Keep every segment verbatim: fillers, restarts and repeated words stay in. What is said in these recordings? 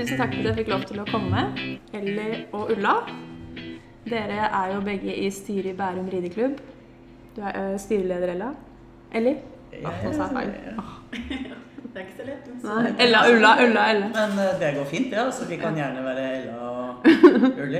tusen takk for at jeg fikk lov til å komme, Ellie og Ulla. Dere er jo begge i styret i Bærum rideklubb. Du er uh, styreleder, Ella. Ellie? Ja, nå sa jeg feil. Det er ikke så lett. Nei, Ella, Ulla, Ulla, Ella. Men uh, det går fint, ja. Så vi kan gjerne være Ella og Ulli.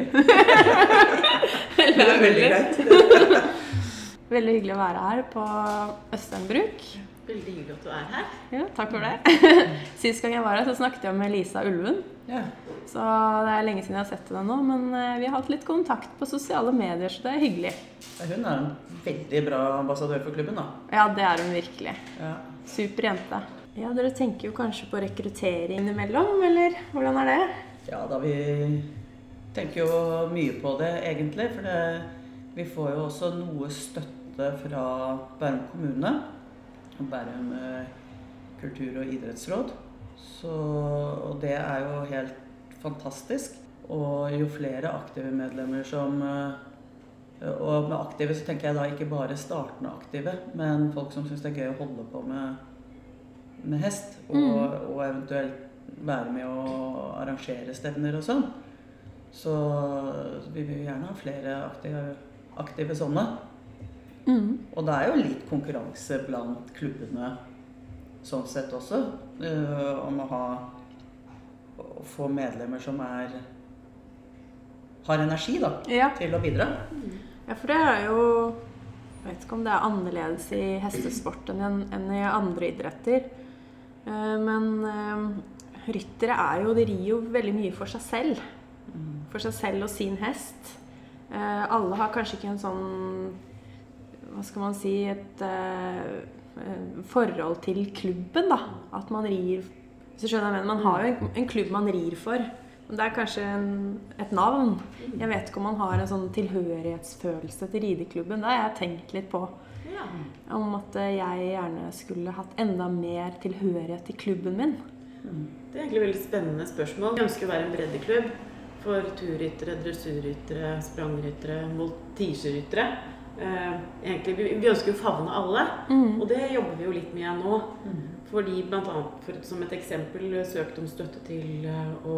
Ella Det er og veldig Ulli. greit. Veldig hyggelig å være her på Østernbruk. Veldig hyggelig at du er her. Ja, takk for det. Sist gang jeg var her så snakket jeg med Lisa Ulven. Ja. Så det er lenge siden jeg har sett henne nå, men vi har hatt litt kontakt på sosiale medier, så det er hyggelig. Hun er en veldig bra ambassadør for klubben, da. Ja, det er hun virkelig. Ja. Super jente. Ja, dere tenker jo kanskje på rekruttering imellom, eller hvordan er det? Ja, da vi tenker jo mye på det, egentlig. For det, vi får jo også noe støtte fra Bærum kommune. Og Bærum kultur- og idrettsråd. Så, og det er jo helt fantastisk. Og jo flere aktive medlemmer som... Og med aktive så tenker jeg da ikke bare startende aktive, men folk som synes det er gøy å holde på med, med hest. Og, Mm. og eventuelt være med å arrangere stevner og sånn. Så vi vil gjerne ha flere aktive, aktive sånne. Mm. Og det er jo litt konkurranse blant klubbene sånn sett også, uh, om å ha å få medlemmer som er har energi da, Ja. til å bidra. Ja, for det er jo, jeg vet ikke om det er annerledes i hestesport enn, enn i andre idretter, uh, men uh, ryttere er jo, de rir jo veldig mye for seg selv, Mm. for seg selv og sin hest. Uh, alle har kanskje ikke en sånn, hva skal man si, et uh, forhold til klubben da, at man rir, hvis du skjønner hva jeg mener, man har jo en, en klubb man rir for, men det er kanskje en, et navn. Jeg vet ikke om man har en sånn tilhørighetsfølelse til rideklubben, det har jeg tenkt litt på, Ja. om at jeg gjerne skulle hatt enda mer tilhørighet til klubben min. Det er egentlig et veldig spennende spørsmål. Vi ønsker å være en breddeklubb for turryttere, dressurryttere, sprangryttere, voltigeryttere. Eh, egentlig, vi, vi ønsker jo å favne alle, Mm. og det jobber vi jo litt med nå. Mm. Fordi blant annet, for, som et eksempel, søkt om støtte til eh, å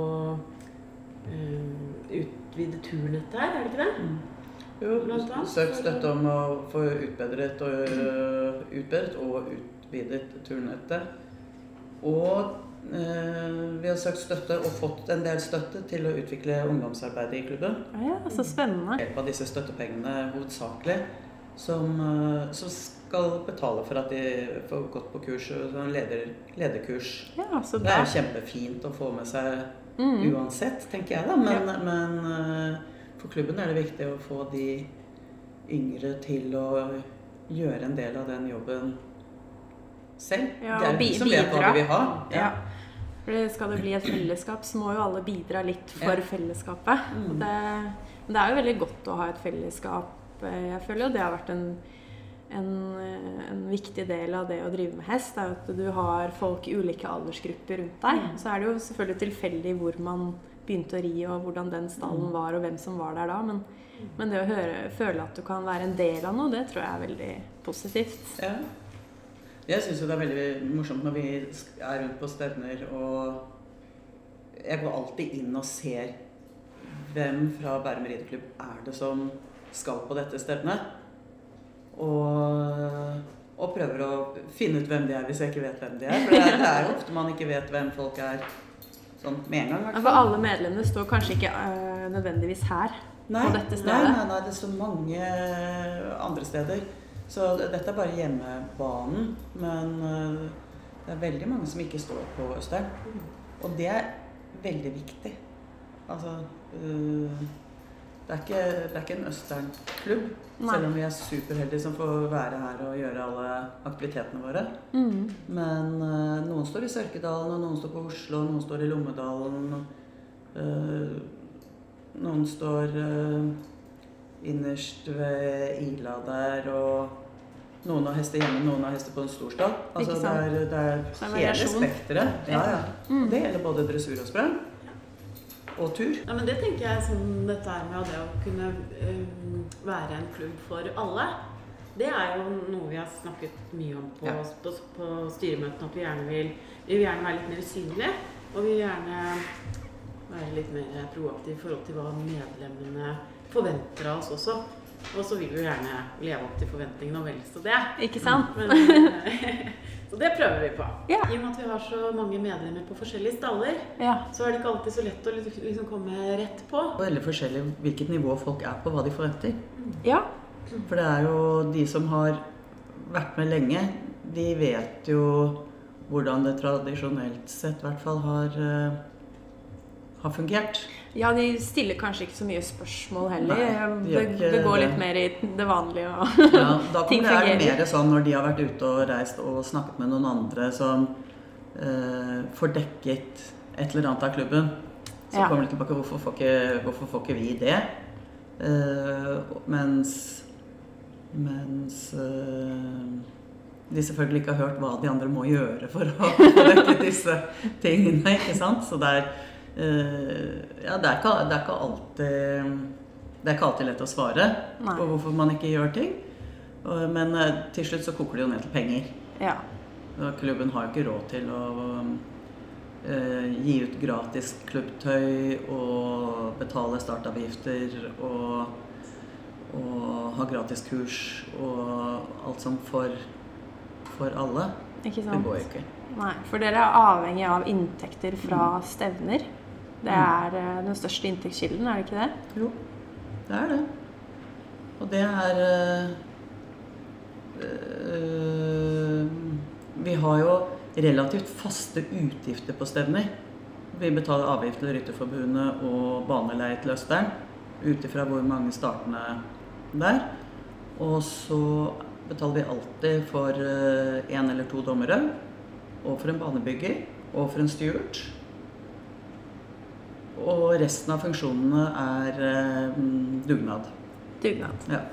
eh, utvide turnettet her, er det ikke det? Mm. Jo, Blant annet. søk støtte om å få utbedret og, uh, utbedret og utvidet turnettet. Og uh, vi har søkt støtte og fått en del støtte til å utvikle ungdomsarbeidet i klubben. Ja, så spennende. Hjelp av disse støttepengene hovedsakelig, som, uh, som skal betale for at de får gått på kurs, sånn leder, lederkurs. Ja, så Det er bra. jo kjempefint å få med seg Mm. uansett, tenker jeg da, men, men uh, for klubben er det viktig å få de yngre til å gjøre en del av den jobben selv. Ja, det er og jo bi- de som vet hva bidra. de vil ha. Ja. For det- skal det bli et fellesskap, så må jo alle bidra litt for Ja. fellesskapet. Mm. Og det, men det er jo veldig godt å ha et fellesskap. Jeg føler jo det har vært en, en, en viktig del av det å drive med hest, er jo at du har folk i ulike aldersgrupper rundt deg. Mm. Så er det jo selvfølgelig tilfeldig hvor man begynte å ri, og hvordan den stallen Mm. var, og hvem som var der da. Men, men det å høre, føle at du kan være en del av noe, det tror jeg er veldig positivt. Ja. Jeg synes jo det er veldig morsomt når vi er rundt på stevner, og jeg går alltid inn og ser hvem fra Bærum rideklubb er det som skal på dette stevnet. Og, og prøver å finne ut hvem de er hvis jeg ikke vet hvem de er. For det er, det er jo ofte man ikke vet hvem folk er sånn med en gang. i hvert For fall. alle medlemmene står kanskje ikke øh, nødvendigvis her. Nei, på dette stedet? Nei, nei, nei, det er så mange andre steder. Så dette er bare hjemmebanen, men uh, det er veldig mange som ikke står på Østern. Og det er veldig viktig. Altså, uh, det, er ikke, det er ikke en Østern-klubb, Nei. selv om vi er superheldige som får være her og gjøre alle aktivitetene våre. Mm. Men uh, noen står i Sørkedalen, og noen står på Oslo, noen står i Lommedalen. Uh, noen står uh, innerst ved Ila der, og noen har hester hjemme, noen har hester på en storstad. Altså Ikke det sant? er, det er Så det er hele variasjon. spektret. Ja, ja. Mm. Det gjelder både dressur og sprang. Og tur. Ja, men det tenker jeg sånn, dette her med det å kunne eh, være en klubb for alle. Det er jo noe vi har snakket mye om på, Ja. på, på styremøtene, at vi gjerne vil, vi vil gjerne være litt mer synlige, og vi vil gjerne være litt mer proaktiv I forhold til hva medlemmene forventer av oss også. Og så vil vi jo gjerne leve opp til forventningene og vel så det. Ikke sant? Men, så det prøver vi på. Ja. I og med at vi har så mange medlemmer på forskjellige staller, Ja. så er det ikke alltid så lett å liksom komme rett på. Veldig forskjellig hvilket nivå folk er på, hva de forventer. Ja. For det er jo de som har vært med lenge, de vet jo hvordan det tradisjonelt sett I hvert fall har, uh, har fungert. Ja, de stiller kanskje ikke så mye spørsmål heller. Nei, de gjør det, ikke det går det. litt mer I det vanlige. Og Ja, da ting kommer det er det fungerer. mer sånn når de har vært ute og reist og snakket med noen andre som uh, får dekket et eller annet av klubben. Så Ja. kommer de tilbake, hvorfor får ikke, hvorfor får ikke vi det? Uh, mens mens uh, de selvfølgelig ikke har hørt hva de andre må gjøre for å få dekket disse tingene, ikke sant? Så det er, uh, ja, det er, ikke, det er ikke alltid, det er ikke alltid lett å svare Nei. på hvorfor man ikke gjør ting. Og, men uh, til slutt så koker det jo ned til penger. Ja. Og klubben har jo ikke råd til å uh, gi ut gratis klubbtøy og betale startavgifter og, og ha gratis kurs og alt som for for alle. Ikke Det sant? går ikke. Nei, for dere er avhengig av inntekter fra stevner. Det er eh, den største inntektskilden, er det ikke det? Jo, det er det. Og det er øh, øh, vi har jo relativt faste utgifter på stevner. Vi betaler avgift til Rytterforbundet og baneleie til Østern, ut ifra hvor mange startene der. Og så betaler vi alltid for uh, en eller to dommere, og for en banebygger, og for en steward. Og resten av funksjonene er uh, dugnad. Dugnad. Ja.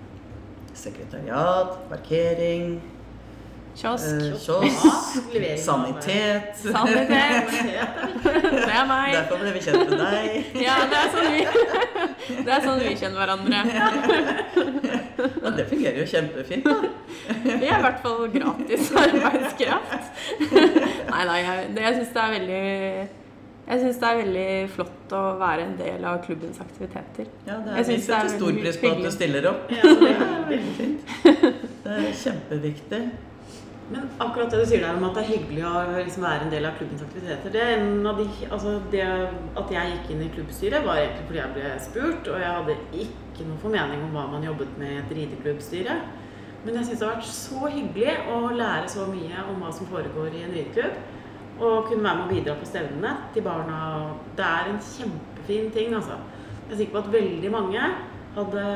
Sekretariat, parkering, Kiosk. uh, kiosk, levering av- sanitet. Sanitet. Det er meg. Derfor ble vi kjent med deg. Ja, det er sånn vi, det er sånn vi kjenner hverandre. Og det fungerer jo kjempefint da. Vi er I hvert fall gratis arbeidskraft. Nei, nei, jeg, det, jeg synes det er veldig, jeg synes det er veldig flott å være en del av klubbens aktiviteter. Ja, det Jeg er, vi synes det er setter stor veldig pris på at du hyggelig. stiller opp. Ja, så det Det er er veldig. veldig fint. Det er kjempeviktig. Men akkurat det du sier der om at det er hyggelig å liksom være en del av klubbens aktiviteter, det er en av de, altså det at jeg gikk inn I klubbstyret var egentlig fordi jeg ble spurt, og jeg hadde ikke noe formening om hva man jobbet med I et rideklubbstyre. Men jeg synes det har vært så hyggelig å lære så mye om hva som foregår I en rideklubb, og kunne være med å bidra på stevnene til barna. Det er en kjempefin ting, altså. Jeg er sikker på at veldig mange hadde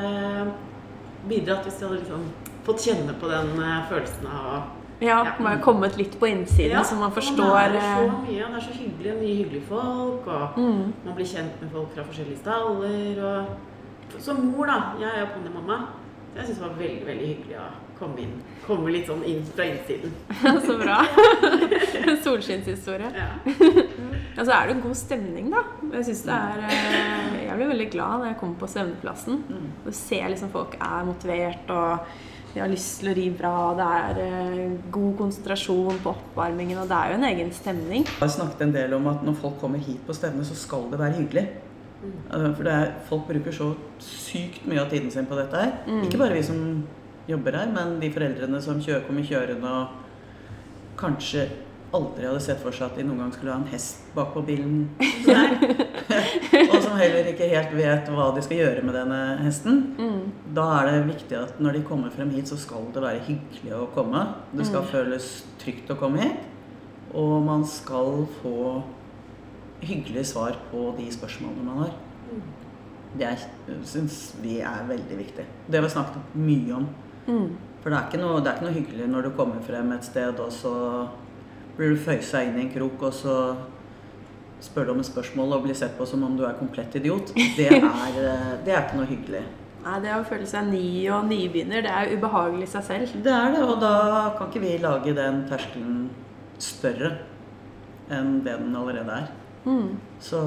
bidratt hvis de hadde liksom fått kjenne på den eh, følelsen av Ja, man har kommet litt på innsiden, så man forstår... Man lærer så eh, mye, og det er så hyggelig, mye hyggelige folk, og Mm. man blir kjent med folk fra forskjellige staller, og som mor da, jeg er jo ponnymamma, så jeg synes det var veldig, veldig hyggelig å komme inn, komme litt sånn inn fra innsiden. Så bra. Solskinnshistorie. Ja. Ja, så er det en god stemning da. Jeg synes det er... eh, Jeg blir veldig glad når jeg kommer på stevneplassen. Og ser liksom folk er motivert, og de har lyst til å ri bra, det er eh, god konsentrasjon på oppvarmingen, og det er jo en egen stemning. Jeg har snakket en del om at når folk kommer hit på stevne, så skal det være hyggelig. Eh, For det er, folk bruker så sykt mye av tiden sin på dette her. Ikke bare vi som jobber her, men de foreldrene som kjører, kommer kjørende og kanskje aldri hadde sett for seg at de noen gang skulle ha en hest bak på bilen. Og som heller ikke helt vet hva de skal gjøre med denne hesten. Da er det viktig at når de kommer frem hit, så skal det være hyggelig å komme. Det skal føles trygt å komme hit. Og man skal få hyggelige svar på de spørsmålene man har. Det er, synes vi er veldig viktig. Det har vi snakket mye om. For det er, ikke noe, det er ikke noe hyggelig når du kommer frem et sted, og så blir du føyset inn I en krok, og så spør du om et spørsmål og blir sett på som om du er komplett idiot. Det er, det er ikke noe hyggelig. Nei, det å føle seg ny og nybegynner, det er ubehagelig I seg selv. Det er det, og da kan ikke vi lage den terskelen større enn det den allerede er. Mm. Så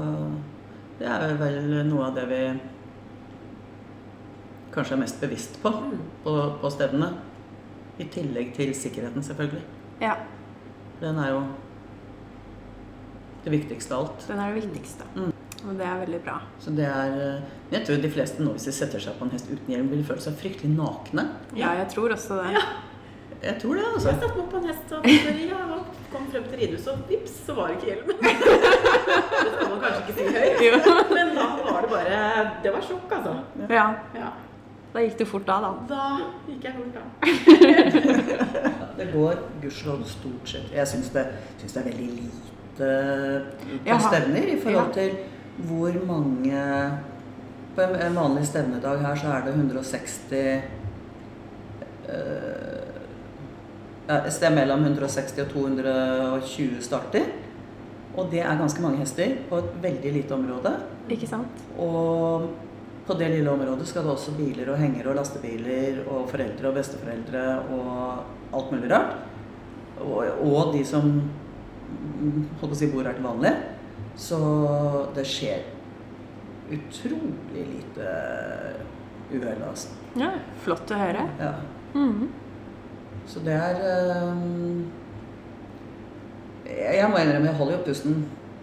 det er vel noe av det vi kanskje er mest bevisst på, på, på stevnene. I tillegg til sikkerheten selvfølgelig. Ja. Den er jo det viktigste av alt. Den er det viktigste. Mm. Og det er veldig bra. Så det er, jeg tror de fleste nå, hvis de setter seg på en hest uten hjelm, vil føle seg fryktelig nakne. Ja, jeg tror også det. Ja. Jeg tror det, altså. Jeg satt meg på en hest og ja, kom frem til ridhuset, og vips, så var det ikke hjelmen. Det skal man kanskje ikke si høyt. Men da var det bare, det var sjokk, altså. Ja. Ja. Da gikk du fort da, da. Da gikk jeg fort da. Det går gudskjelov stort sett. Jeg synes det, synes det er veldig lite på Jaha. stevner i forhold Ja. til hvor mange. På en vanlig stevnedag her så er det hundre og seksti uh, et sted mellom hundre og seksti og to hundre og tjue starter. Og det er ganske mange hester på et veldig lite område. Ikke sant? Og på det lille området skal det også biler og henger og lastebiler og foreldre og besteforeldre og alt mulig rart. Og, og de som holdt på å si, bor her til vanlig. Så det skjer utrolig lite uheld, altså. Ja, flott å høre. Ja. Mhm. Så det er um, jeg, jeg må innrømme, jeg holder jo pusten.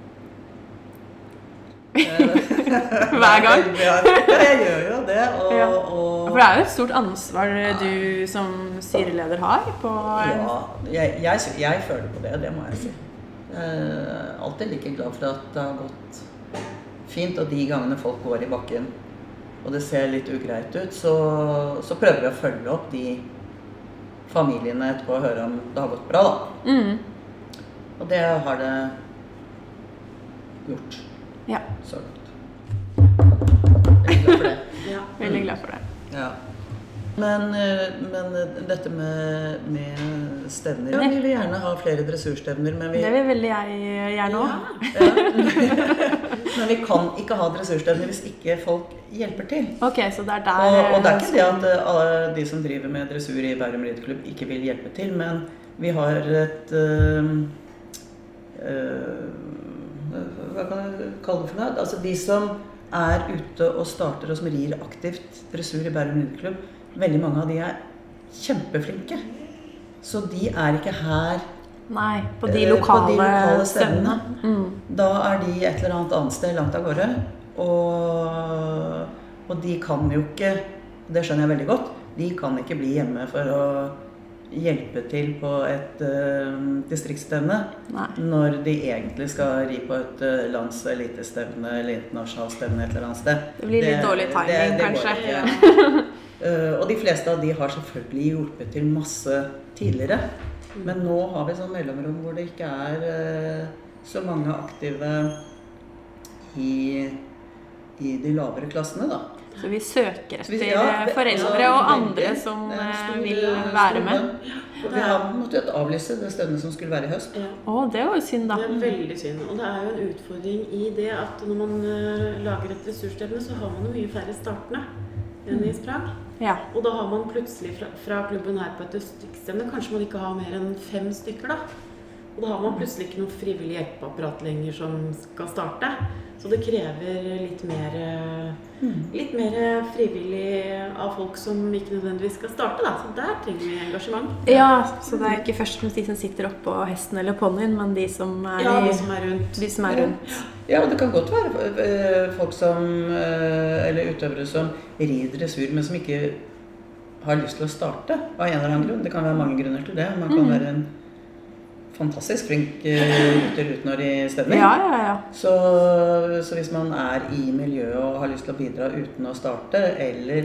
Hver gang? Ja, jeg gjør jo det. Og, Ja. og, For det er jo et stort ansvar du som styreleder har på ja, jeg, jeg, jeg føler på det, det må jeg si. Jeg er alltid like glad for at det har gått fint, og de gangene folk går i bakken, og det ser litt ugreit ut, så, så prøver vi å følge opp de familiene etterpå og høre om det har gått bra, da. Mm. Og det har det gjort. Ja, Så godt. Jeg er glad for det. Ja. veldig glad for det. Ja. Men, eh, men dette med, med stevner, ja, vi vil gjerne ha flere dressurstevner, men vi, Det vil veldig jeg gjerne også. ja. Men vi kan ikke ha dressurstevner hvis ikke folk hjelper til. Ok, så det er der... Og, og det er ikke det at eh, alle de som driver med dressur i Bærum Rideklubb ikke vil hjelpe til, men vi har et øh, øh, hva kan jeg kalle det for noe? Altså de som er ute og starter og som rir aktivt dressur i Bærum Rideklubb, veldig mange av de er kjempeflinke. Så de er ikke her Nei, på de eh, lokale, på de lokale stevnene. stevnene. Mm. Da er de et eller annet annet sted langt av gårde. Og, og de kan jo ikke, det skjønner jeg veldig godt, de kan ikke bli hjemme for å hjelpe til på et uh, distriktsstevne Nei. når de egentlig skal ri på et uh, landselitestevne eller internasjonalt stevne et eller annet sted. Det blir litt dårlig timing, det, det kanskje. går ikke. uh, og de fleste av de har selvfølgelig hjulpet til masse tidligere. Men nå har vi sånn mellomrom hvor det ikke er uh, så mange aktive i, i de lavere klassene, da. Så vi søker etter Ja, det- foreldre altså, og veldig. andre som Det er en eh, stor- vil en være stor med. bønn. Og vi har måttet avlyse det stevnet som skulle være i høst. Ja. Å, det var jo synd da. Det er veldig synd. Og det er jo en utfordring i det at når man uh, lager et ressursstevne, så har man jo mye færre startene enn i sprang. Ja. Og da har man plutselig fra, fra klubben her på et distriktsstevne, kanskje man ikke har mer enn fem stykker da. Og da har man plutselig ikke noe frivillig hjelpeapparat lenger som skal starte. Så det krever litt mer, litt mer frivillig av folk som ikke nødvendigvis skal starte da. Så der trenger vi engasjement. Ja, så det er ikke først og fremst de som sitter oppå hesten eller ponnien, men de som er, Ja, i- de som er rundt. de som er rundt. Ja, og det kan godt være eh, folk som, eh, eller utøvere som rir dressur, men som ikke har lyst til å starte av en eller annen grunn. Det kan være mange grunner til det. Man kan Mhm. være en fantastisk flink uh, rytter ut når de stevner. Ja, ja, ja. Så, så hvis man er i miljøet og har lyst til å bidra uten å starte, eller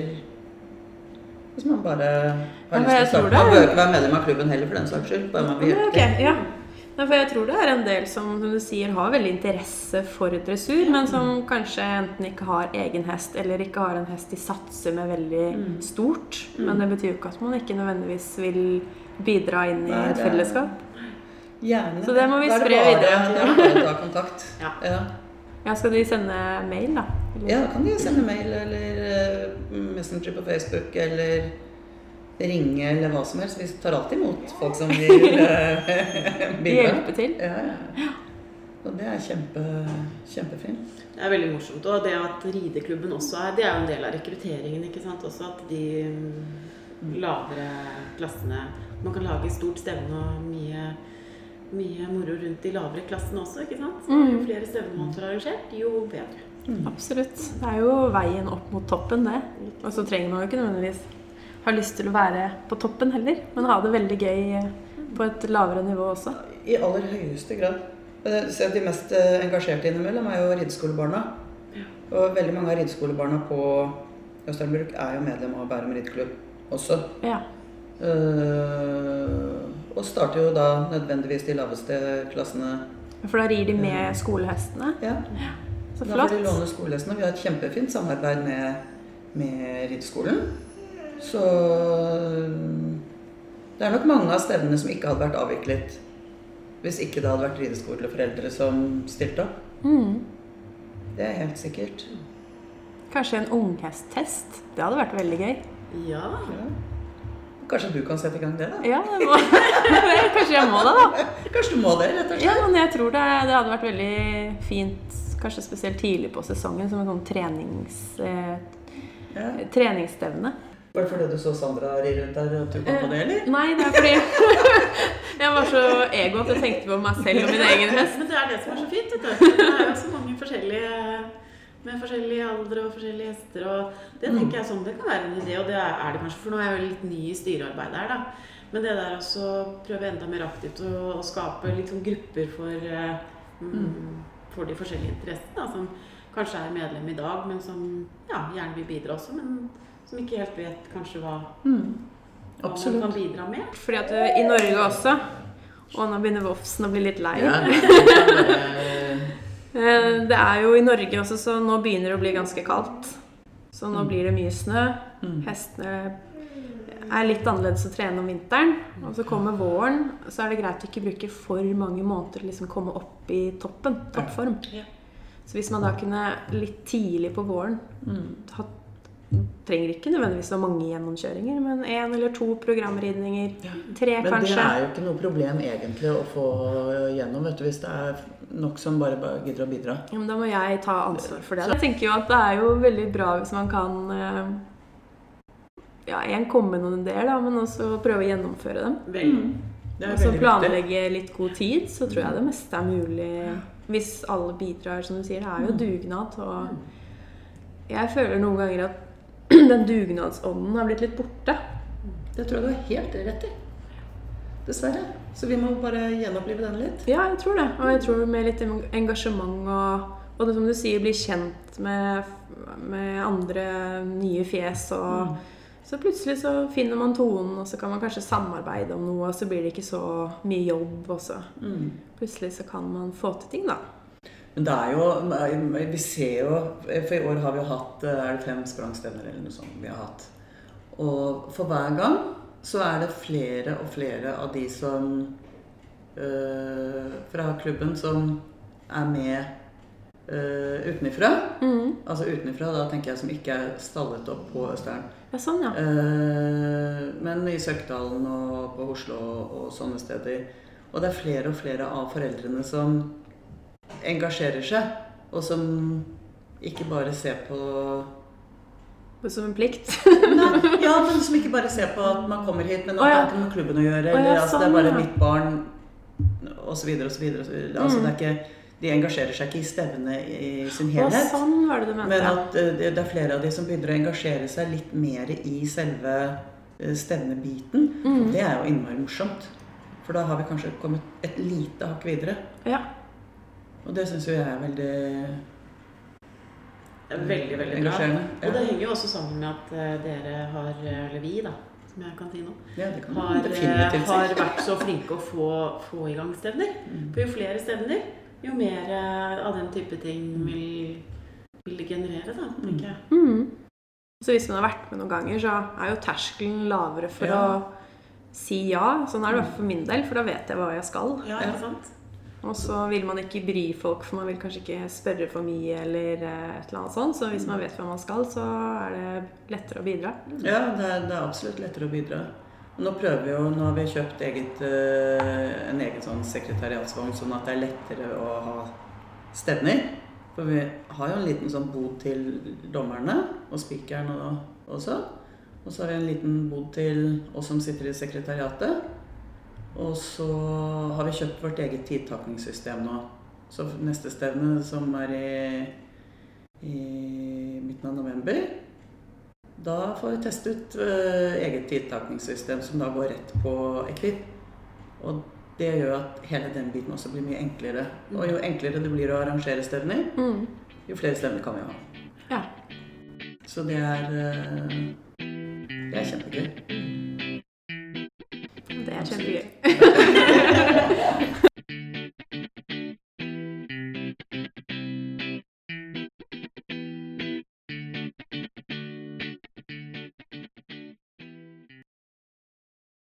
hvis man bare har Ja, lyst for jeg til å tror starte, man det- bør ikke være medlem av klubben heller for den saks skyld, bare man vil Ja, hjelpe ok, til. ja. Ja, for jeg tror det er en del som, som du sier, har veldig interesse for dressur, men som kanskje enten ikke har egen hest, eller ikke har en hest de satser med veldig stort. Men det betyr jo ikke at man ikke nødvendigvis vil bidra inn i Nei, et det er- fellesskap. Gjerne. Så det må vi Da er det spre bare- videre. Det er bare å ta kontakt. Ja. Ja. Ja, skal de sende mail da? Eller? Ja, da kan de sende mail eller uh, messenger på Facebook eller ringe eller hva som helst. Vi tar alltid imot folk som vil uh, bidra. Hjelpe til. Ja, ja. Og det er kjempe, kjempefint. Det er veldig morsomt, og det at rideklubben også er, det er jo en del av rekrutteringen, ikke sant? Også at de mm, lavere klassene, man kan lage stort stevne og mye mye moro rundt de lavere klassene også, ikke sant? Så jo flere stevnemåneder arrangert, jo bedre. Mm. Absolutt. Det er jo veien opp mot toppen det. Og så trenger man jo ikke nødvendigvis ha lyst til å være på toppen heller, men ha det veldig gøy på et lavere nivå også. I aller høyeste grad. Så de mest engasjerte innimellom er jo rideskolebarna. Ja. Og veldig mange av rideskolebarna på Østernbruk er jo medlem av Bærum rideklubb også. Ja. Uh, og starter jo da nødvendigvis de laveste klassene. For da rir de med skolehestene? Ja. Ja. Så da flott. får de låne skolehestene. Vi har et kjempefint samarbeid med, med rideskolen. Så det er nok mange av stevnene som ikke hadde vært avviklet hvis ikke det hadde vært rideskoleforeldre som stilte opp. Mm. Det er helt sikkert. Kanskje en unghesttest? Det hadde vært veldig gøy. Ja. ja. Kanskje du kan sette i gang det da? Ja, det må. Kanskje jeg må det da. Kanskje du må det, rett og slett. Ja, men jeg tror det, det hadde vært veldig fint, kanskje spesielt tidlig på sesongen, som en sånn trenings, eh, ja. treningsstevne. Var det fordi du så Sandra ri rundt der og du kom på det, eller? Nei, det er fordi jeg var så ego at jeg tenkte på meg selv og min egen hest. Men det er det som er så fint, vet du. Det er jo så mange forskjellige, med forskjellige aldre og forskjellige hester, og det tenker jeg sånn, det kan være en idé, og det er det kanskje, for nå er jeg jo litt ny i styrearbeidet her da. Men det der også prøve enda mer aktivt å, å skape litt sånn grupper for, mm, for de forskjellige interessene, da, som kanskje er medlem i dag, men som ja, gjerne vil bidra også, men som ikke helt vet kanskje hva, mm. hva man kan bidra med. Fordi at i Norge også, og nå begynner Vofsen å bli litt lei. Ja. Det er jo i Norge også, så nå begynner det å bli ganske kaldt. Så nå blir det mye snø. Mm. Hestene er litt annerledes å trene om vinteren. Og så kommer våren, så er det greit å ikke bruke for mange måneder til liksom komme opp i toppen, toppform. Ja. Så hvis man da kunne litt tidlig på våren mm. hatt trenger ikke nødvendigvis så mange gjennomkjøringer, men en eller to programridninger, ja. tre men kanskje. Men det er jo ikke noe problem egentlig å få gjennom, vet du, hvis det er nok som bare, bare gidder å bidra. Ja, men da må jeg ta ansvar for det. Jeg tenker jo at det er jo veldig bra hvis man kan ja, en komme med noen ideer da, men også prøve å gjennomføre dem. Mm. Og så planlegge litt god tid, så tror jeg det meste er mulig hvis alle bidrar, som du sier. Det er jo dugnad, og jeg føler noen ganger at den dugnadsånden har blitt litt borte. Det tror jeg du har helt rett i. Dessverre. Så vi må bare gjenopplive den litt. Ja, jeg tror det. Og jeg tror med litt engasjement og, og det som du sier, bli kjent med, med andre nye fjes. Og mm. så plutselig så finner man tonen, og så kan man kanskje samarbeide om noe, og så blir det ikke så mye jobb. Og så mm. plutselig så kan man få til ting da. Men det er jo, vi ser jo, for i år har vi jo hatt, er det fem sprangstevner eller noe sånt vi har hatt. Og for hver gang så er det flere og flere av de som, øh, fra klubben som er med øh, utenifra. Mm. Altså utenifra, da tenker jeg som ikke er stallet opp på Østern. Ja, sånn ja. Uh, men i Søkdalen og på Oslo og, og sånne steder. Og det er flere og flere av foreldrene som engasjerer seg, og som ikke bare ser på som en plikt. Nei, ja, men som ikke bare ser på at man kommer hit, men at oh, ja. det er ikke noe klubben å gjøre, eller oh, ja, altså, det er bare mitt barn, og så videre, og så videre. Og så videre. Altså, mm. det er ikke, de engasjerer seg ikke i stevne i sin helhet, oh, sånn var det du mente. Men at uh, det er flere av de som begynner å engasjere seg litt mer i selve uh, stevnebiten. Mm. Det er jo innmari morsomt, for da har vi kanskje kommet et lite hakk videre. Ja. Og det synes jo jeg er veldig det er veldig, veldig engasjerende. Bra. Og det henger jo også sammen med at uh, dere har, eller vi da, som jeg kan si nå, ja, det kan har, uh, har vært så flinke å få, få i gang stevner. Mm. For jo flere stevner, jo mer uh, av den type ting vil, vil det generere da, tenker jeg. Mm. Så hvis man har vært med noen ganger, så er jo terskelen lavere for ja. å si ja. Sånn er det i hvert fall for min del, for da vet jeg hva jeg skal. Ja, ikke sant? Og så vil man ikke bry folk, for man vil kanskje ikke spørre for mye eller et eller annet sånt. Så hvis man vet hva man skal, så er det lettere å bidra. Ja, det er, det er absolutt lettere å bidra. Og nå prøver vi jo, nå har vi kjøpt eget, en egen sånn sekretariatsvogn, sånn at det er lettere å ha stevner. For vi har jo en liten sånn bod til dommerne og spikeren og også. Og så har vi en liten bod til oss som sitter i sekretariatet. Og så har vi kjøpt vårt eget tidtakningssystem nå. Så neste stevne, som er i, i midten av november, da får vi teste ut uh, eget tidtakningssystem som da går rett på Equip. Og det gjør at hele den biten også blir mye enklere. Og jo enklere det blir å arrangere stevner, mm. jo flere stevner kan vi ha. Ja. Så det er, uh, det er kjempegøy. Det er kjempegøy.